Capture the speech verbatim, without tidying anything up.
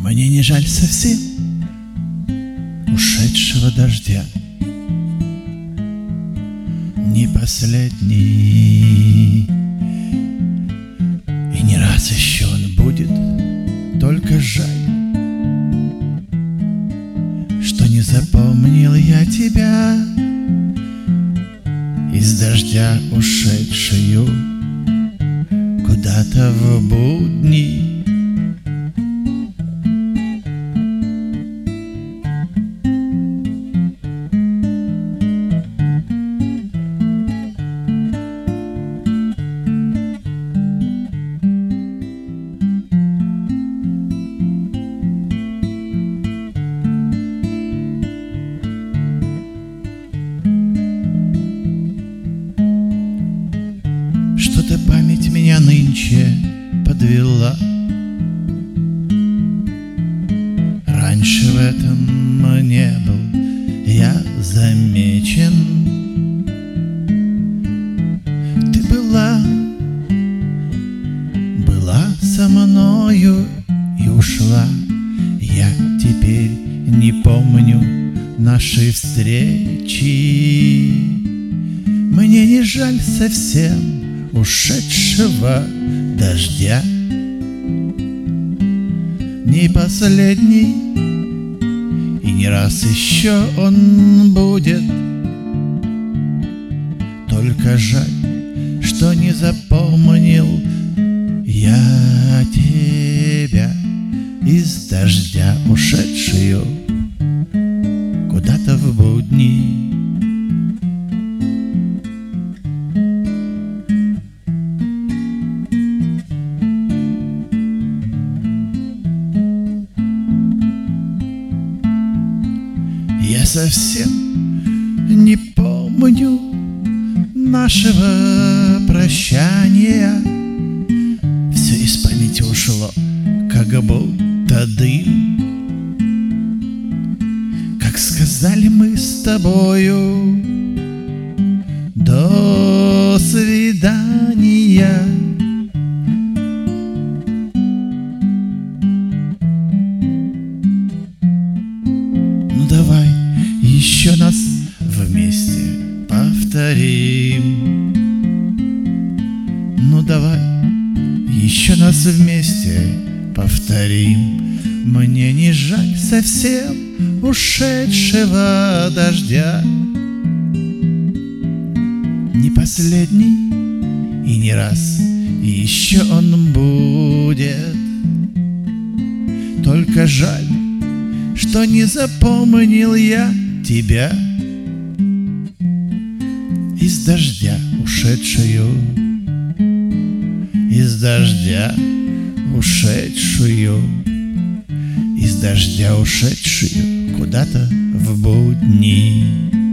Мне не жаль совсем ушедшего дождя, не последний, и не раз еще он будет. Только жаль, что не запомнил я тебя, из дождя ушедшую куда-то в будни. Что-то память меня нынче подвела. Раньше в этом не был я замечен. Ты была, была со мною и ушла. Я теперь не помню нашей встречи. Мне не жаль совсем ушедшего дождя, не последний, и не раз еще он будет. Только жаль, что не запомнил я тебя, из дождя ушедшую куда-то в будни. Я совсем не помню нашего прощания. Все из памяти ушло, как будто дым. Как сказали мы с тобою: до свидания. Ну давай еще нас вместе повторим. Ну давай еще нас вместе повторим. Мне не жаль совсем ушедшего дождя, не последний, и не раз еще он будет. Только жаль, что не запомнил я тебя, из дождя ушедшую, из дождя ушедшую, из дождя ушедшую куда-то в будни.